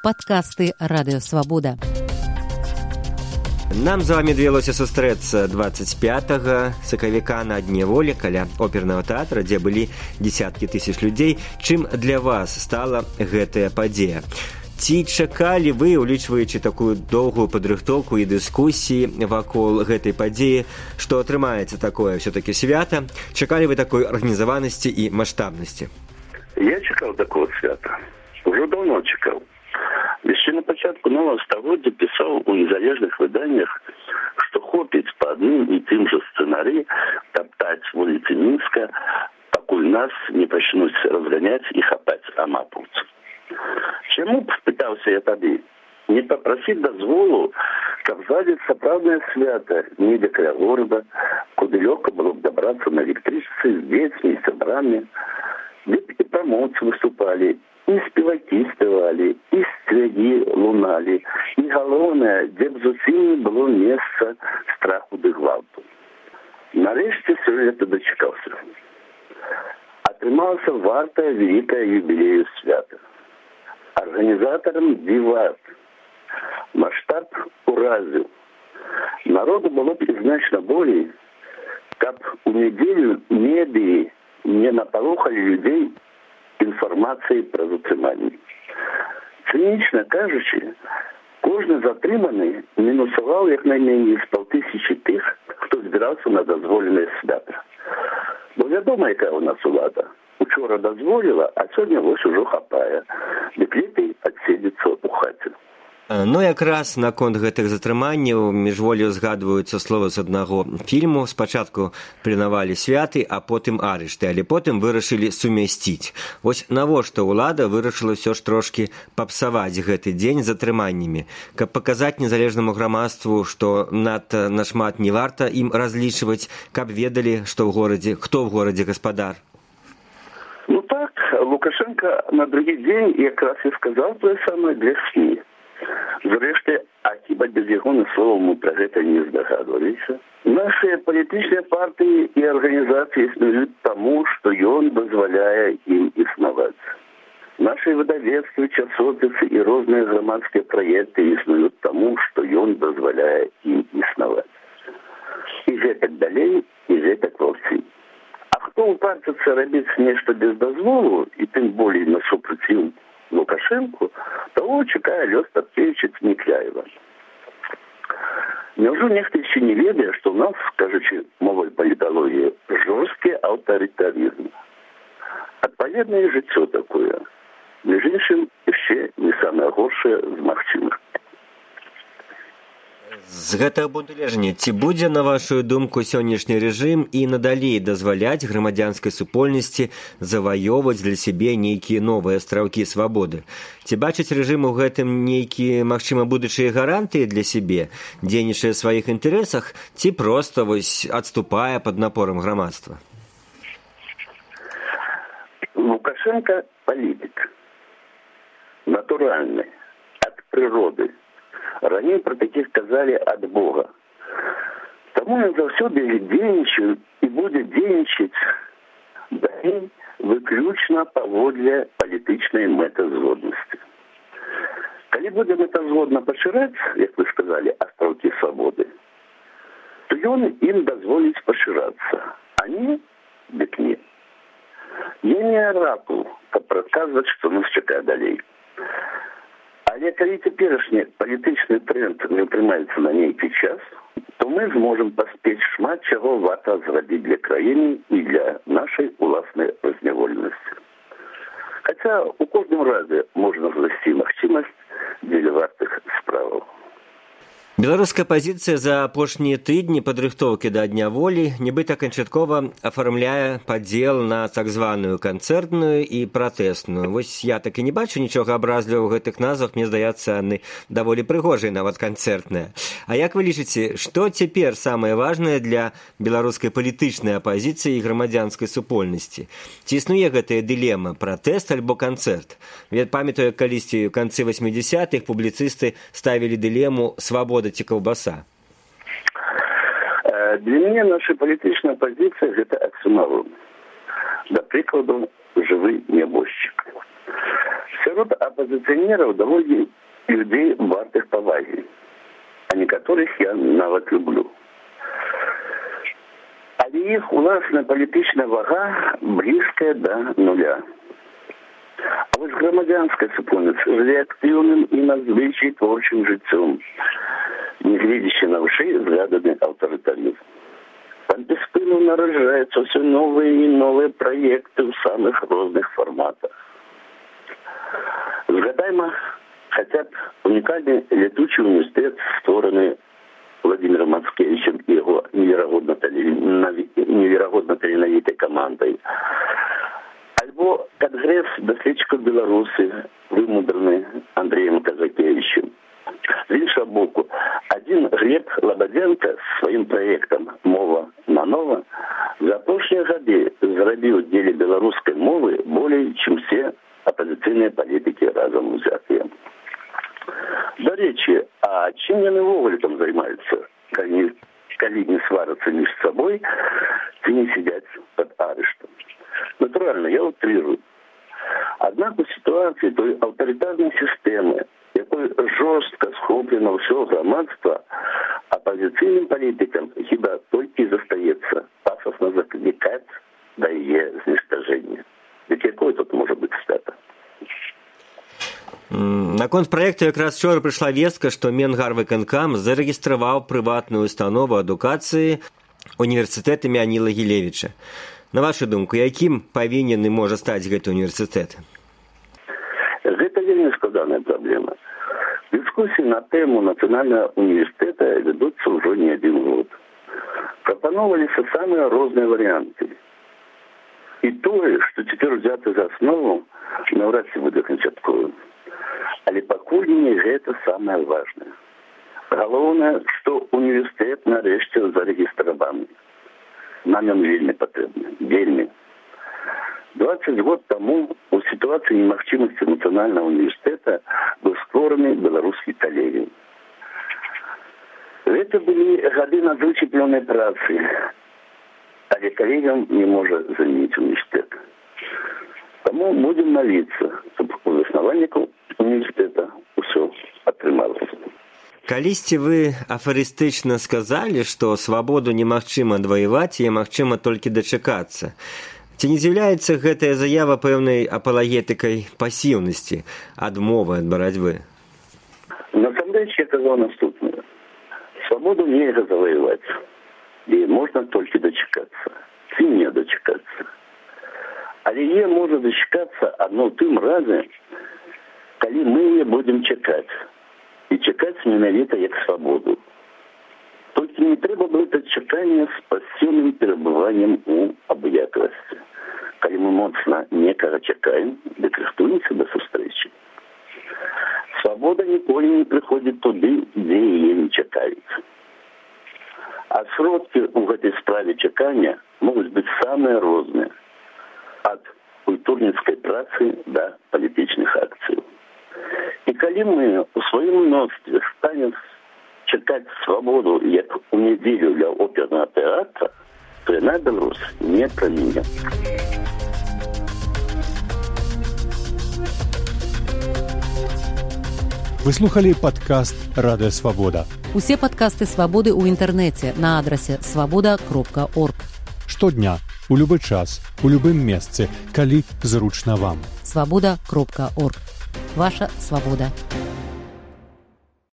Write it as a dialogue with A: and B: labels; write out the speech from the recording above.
A: Падкасты Радыё Свабода.
B: Нам з вамі давялося сустрэцца 25 сакавіка на Дне волі каля опернага тэатра, дзе былі дзесяткі тысяч людзей. Чым для вас стала гэтая падзея? Ці чакалі вы, улічваючы такую доўгую падрыхтоўку і дыскусіі вакол гэтай падзеі, што атрымаецца такое ўсё-такі свята? Чакалі вы такой арганізаванасці і маштабнасці?
C: Я чакаў такого свята. Уже давно чакаў. Еще на початку нового стагоддзя писал у незалежных выданнях, что хопіць по одним и тем же сценарии топтать улицы Минска, покуль нас не пачнуць разгонять и хапать амапаўцаў. Чему б, пытался я тады, не попросить дозволу, каб зладзіць сапраўднае свята недзе каля горада, куды лёгка было б добраться на электрычцы з дзецьмі і сябрамі, где и промоўцы выступали, і спевакі спевали, і сцвягі лунали, і галоўнае, дзе б зусім не было месца страху ды гвалту. Нарэшце все это дачакаўся. Атрымалася вартая великая юбілею свята. Организаторам виват. Масштаб уразил. Народу было б значно более, каб у неделю медии не напалохали людей інфармацыі пра затрыманні. Цынічна кажучы, кожны затрыманы мінусаваў як найменей з 500 тых, хто збіраўся на дазволенае свята. Бо вядома, якая у нас улада. Учора дазволіла, а сёння вось ужо хапае. Дык лепей адседзецца ў хаце.
B: Ну, якраз наконт гэтых затрыманняў міжволі згадваюцца словы з аднаго фільму. Спачатку планавалі святы, а потым арышты, але потым вырашылі сумясціць. Вось навошта ўлада вырашыла ўсё ж трошкі папсаваць гэты дзень затрыманнямі, каб паказаць незалежнаму грамадству, што надта нашмат не варта ім разлічваць, каб ведалі, што ў горадзе, хто ў горадзе гаспадар.
C: Ну так, Лукашенко на другі дзень якраз і сказаў тое самае для СМІ. Зрэшты, а хіба без ягоных словаў мы пра гэта не здагадваліся? Нашыя палітычныя партыі і арганізацыі існуюць таму, што ён дазваляе ім існаваць. Нашы выдавецтвы, часопісы і розныя грамадскія праекты існуюць таму, што ён дазваляе ім існаваць. І гэтак далей, і гэтак ва ўсім. А хто упарціцца рабіць нешта без дазволу, і тым болей на супраціў Лукашенко, того чакае лёс Таткевіча Цмікляева. Няўжо нехта яшчэ не ведае, што ў нас, кажучы мовай паліталогіі, жорсткі аўтарытарызм. Адпаведна і жыццё такое. Між іншым, яшчэ не самае горшае з магчымых.
B: З гэтага бунтулежання, ці будзе, на вашу думку, сённяшні рэжым і надалей дазваляць грамадзянскай супольнасці заваёваць для сябе нейкія новыя астраўкі свабоды? Ці бачыць рэжым у гэтым нейкія, магчыма, будучыя гарантыі для сябе, дзейнічае ў сваіх інтарэсах, ці проста вось адступае пад напорам грамадства?
C: Лукашенко палітык. Натуральны. Ад прыроды. Раней про таких казали от Бога. Тому он заўсёды дзейнічае і будзе дзейнічаць далей выключна паводле палітычнай мэтазгоднасці. Калі будзе мэтазгодна пашыраць, як вы сказали, астраўкі свабоды, то ён ім дазволіць пашырацца. А не, дык не. Я не аракул, каб прадказваць, што нас чакае далей. Але калі цяперашні палітычны тренд не прымаецца на нейкі час, то мы зможам паспець шмат чаго варта зрабіць для краіны і для нашай уласнай разняволенасці. Хаця у кожным разе можна знайсці магчымасць дзеля вартых справаў.
B: Беларуская пазіцыя за апошнія тыдні падрыхтоўкі да Дня волі нібыта канчаткова афармляе падзел на так званую канцэртную і пратэсную. Вось я так і не бачу нічога абразлівага ў гэтых назвах, мне здаецца, яны даволі прыгожыя, нават канцэртныя. А як вы лічыце, што цяпер самае важнае для беларускай палітычнай апазіцыі і грамадзянскай супольнасці? Ці існуе гэтая дылема, пратэст альбо канцэрт? Я памятаю, калісьці ў канцы 80-х публіцысты ставілі дылему «Свабода ці каўбаса».
C: Для мяне наша палітычная пазіцыя – гэта аксюмарон. Да прыкладу, жывы нябожчык. Все Сярод апозиционеров довольно людей вартых поваги, а некоторых я нават люблю. Але іх уласна палітычная вага блізкая да нуля. А вось грамадзянская супольнасць жыве актыўным і надзвычай творчым жыццём, нягледзячы на вышэй згаданы аўтарытарызм. Там беспынно нараджаюцца ўсё новыя і новыя праекты ў самых розных фарматах. Згадайма хаця б унікальны летучы універсітэт, створаны Владимиром Мацкевичем и его невероятно таленавітай командой. Альбо конгресс доследчиков Беларуси, вымудраны Андреем Казакевичем. З іншого боку, один Глеб Лободенко своим проектом «Мова на нова» за апошнія гады зрабіў у деле беларускай мовы более, чем все оппозиционные политики разом взятые. До речі, а чим яны ўвогуле там займаюцца, калі не сварацца між сабой, ці не сидяць под арыштам? Натуральна, я утрирую. Аднак у ситуации той аўтарытарнай сістэмы, якой жорстка схоплена ўсё грамадства, апозіцыйным палітыкам хіба толькі застаецца пафосна заклікаць да яе знішчэння. Дык якое тут можа быць свята?
B: Наконт праекту якраз вчора прыйшла вестка, што Менгарвыканкам зарэгістраваў прыватную установу адукацыі універсітэт імя Аніла Гілевіча. На вашу думку, якім павінен і можа стаць гэты універсітэт?
C: Гэта вельмі складаная праблема. Дыскусіі на тэму нацыянальнага універсітэта вядуцца ўжо не адзін год. Прапаноўваліся самыя розныя варыянты. І тое, што цяпер узята за аснову, наўрад ці будзе канчатковым. Але пакуль не гэта самае важнае. Галоўнае, што універсітэт нарэшце зарэгістраваны. Нам ён вельмі патрэбны. Вельмі. 20 год таму у сітуацыі немагчымасці нацыянальнага універсітэта быў створаны беларускі калегіум. Гэта былі гады надзвычай плённай працы, але калегіум не можа замяніць універсітэт. Таму будзем маліцца, каб у заснавальнікаў універсітэта ўсё атрымалася.
B: Калісьці вы афарыстычна сказалі, што свабоду немагчыма адваяваць, і магчыма толькі дачакацца. Ці не з'яўляецца гэтая заява пэўнай апалагетыкай пасіўнасці, адмовы ад барацьбы?
C: Насамрэч я казаў наступнае. Свабоду нельга заваяваць, і можна толькі дачакацца, ці не дачакацца. Але яе можна дачакацца адно ў тым разе, калі мы яе будзем чакаць. І чакаць менавіта як свабоду. Толькі не трэба блытаць чаканне з пасіўным перабываннем у абыякавасці. Калі мы моцна некага чакаем, дык рыхтуемся да сустрэчы. Свабода ніколі не прыходзіць туды, дзе яе не чакаюць. А сродкі ў гэтай справе чакання могуць быць самыя розныя. Ад культурніцкай працы да палітычных акцыяў. І калі мы у сваім мностве станем чакаць свабоду як у нядзелю для опернага тэатра, то яна Беларусь не праміне.
D: Вы слухали падкаст «Радыё Свабода».
A: Усе падкасты «Свабоды» ў інтэрнэце на адрасе свабода.орг.
D: Штодня, у любы час, у любым месцы, калі зручна вам.
A: Свабода.орг. Ваша свабода.